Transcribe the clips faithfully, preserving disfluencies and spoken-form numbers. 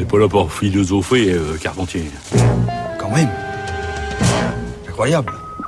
n'est pas là pour philosopher, euh, Carpentier. Quand même. Incroyable.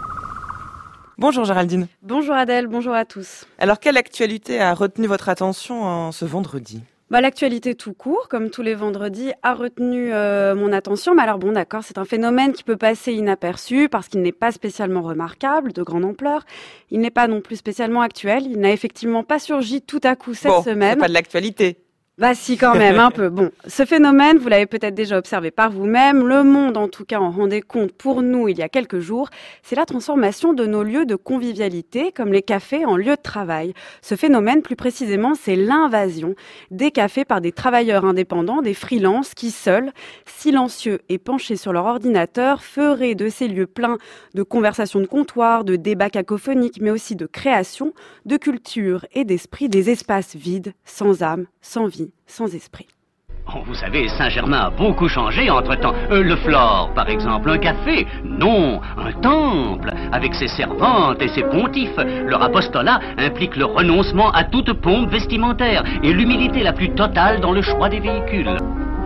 Bonjour Géraldine. Bonjour Adèle, bonjour à tous. Alors, quelle actualité a retenu votre attention en ce vendredi ? Bah, l'actualité tout court, comme tous les vendredis, a retenu euh, mon attention. Mais alors bon, d'accord, c'est un phénomène qui peut passer inaperçu parce qu'il n'est pas spécialement remarquable, de grande ampleur. Il n'est pas non plus spécialement actuel. Il n'a effectivement pas surgi tout à coup cette bon, semaine. C'est pas de l'actualité. Bah si, quand même, un peu. Bon, ce phénomène, vous l'avez peut-être déjà observé par vous-même, le monde en tout cas en rendait compte pour nous il y a quelques jours, c'est la transformation de nos lieux de convivialité, comme les cafés, en lieux de travail. Ce phénomène, plus précisément, c'est l'invasion des cafés par des travailleurs indépendants, des freelances qui, seuls, silencieux et penchés sur leur ordinateur, feraient de ces lieux pleins de conversations de comptoir, de débats cacophoniques, mais aussi de création, de culture et d'esprit, des espaces vides, sans âme, sans vie, sans esprit. Oh, vous savez, Saint-Germain a beaucoup changé entre-temps. Euh, le Flore, par exemple, un café. Non, un temple, avec ses servantes et ses pontifes. Leur apostolat implique le renoncement à toute pompe vestimentaire et l'humilité la plus totale dans le choix des véhicules.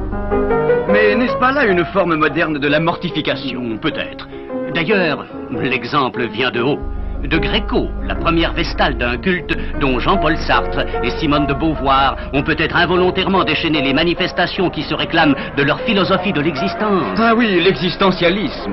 Mais n'est-ce pas là une forme moderne de la mortification, peut-être? D'ailleurs, l'exemple vient de haut. De Gréco, la première vestale d'un culte dont Jean-Paul Sartre et Simone de Beauvoir ont peut-être involontairement déchaîné les manifestations qui se réclament de leur philosophie de l'existence. Ah oui, l'existentialisme.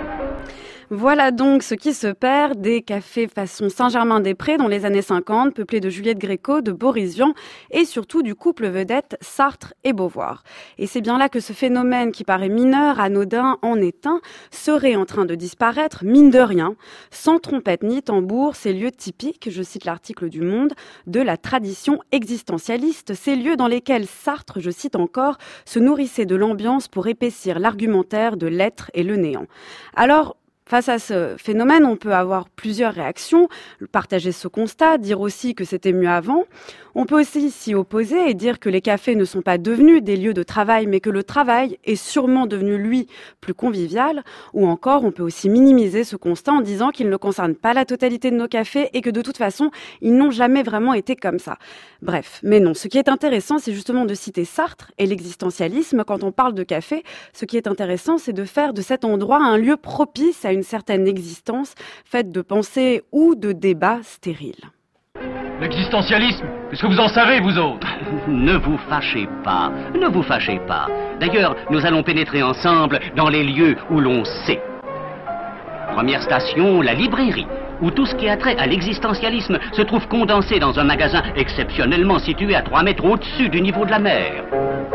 Voilà donc ce qui se perd des cafés façon Saint-Germain-des-Prés dans les années cinquante, peuplés de Juliette Gréco, de Boris Vian et surtout du couple vedette Sartre et Beauvoir. Et c'est bien là que ce phénomène qui paraît mineur, anodin, en est un, serait en train de disparaître, mine de rien, sans trompette ni tambour, ces lieux typiques, je cite l'article du Monde, de la tradition existentialiste, ces lieux dans lesquels Sartre, je cite encore, se nourrissait de l'ambiance pour épaissir l'argumentaire de l'être et le néant. Alors, face à ce phénomène, on peut avoir plusieurs réactions, partager ce constat, dire aussi que c'était mieux avant. On peut aussi s'y opposer et dire que les cafés ne sont pas devenus des lieux de travail, mais que le travail est sûrement devenu, lui, plus convivial. Ou encore, on peut aussi minimiser ce constat en disant qu'il ne concerne pas la totalité de nos cafés et que de toute façon, ils n'ont jamais vraiment été comme ça. Bref, mais non, ce qui est intéressant, c'est justement de citer Sartre et l'existentialisme. Quand on parle de café, ce qui est intéressant, c'est de faire de cet endroit un lieu propice à une certaine existence faite de pensées ou de débats stériles. L'existentialisme, qu'est-ce que vous en savez, vous autres? Ne vous fâchez pas, ne vous fâchez pas. D'ailleurs, nous allons pénétrer ensemble dans les lieux où l'on sait. Première station, la librairie, où tout ce qui a trait à l'existentialisme se trouve condensé dans un magasin exceptionnellement situé à trois mètres au-dessus du niveau de la mer.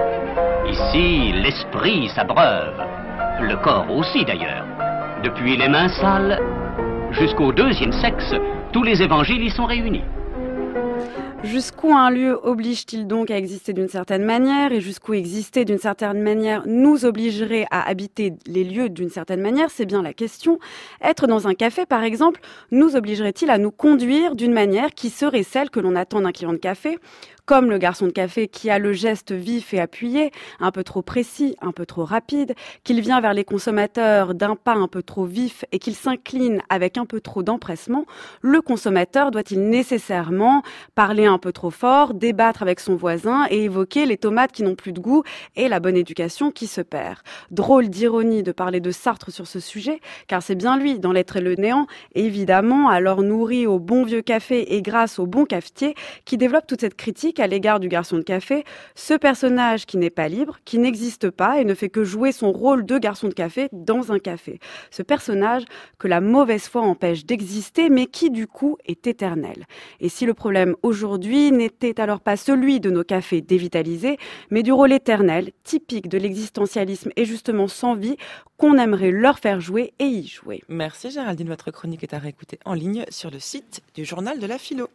Ici, l'esprit s'abreuve, le corps aussi d'ailleurs. Depuis les mains sales jusqu'au deuxième sexe, tous les évangiles y sont réunis. Jusqu'où un lieu oblige-t-il donc à exister d'une certaine manière et jusqu'où exister d'une certaine manière nous obligerait à habiter les lieux d'une certaine manière, c'est bien la question. Être dans un café, par exemple, nous obligerait-il à nous conduire d'une manière qui serait celle que l'on attend d'un client de café ? Comme le garçon de café qui a le geste vif et appuyé, un peu trop précis, un peu trop rapide, qu'il vient vers les consommateurs d'un pas un peu trop vif et qu'il s'incline avec un peu trop d'empressement, le consommateur doit-il nécessairement parler un peu trop fort, débattre avec son voisin et évoquer les tomates qui n'ont plus de goût et la bonne éducation qui se perd. Drôle d'ironie de parler de Sartre sur ce sujet, car c'est bien lui, dans l'être et le néant, évidemment, alors nourri au bon vieux café et grâce au bon cafetier, qui développe toute cette critique à l'égard du garçon de café, ce personnage qui n'est pas libre, qui n'existe pas et ne fait que jouer son rôle de garçon de café dans un café. Ce personnage que la mauvaise foi empêche d'exister, mais qui du coup est éternel. Et si le problème aujourd'hui n'était alors pas celui de nos cafés dévitalisés, mais du rôle éternel, typique de l'existentialisme et justement sans vie, qu'on aimerait leur faire jouer et y jouer. Merci Géraldine, votre chronique est à réécouter en ligne sur le site du Journal de la Philo.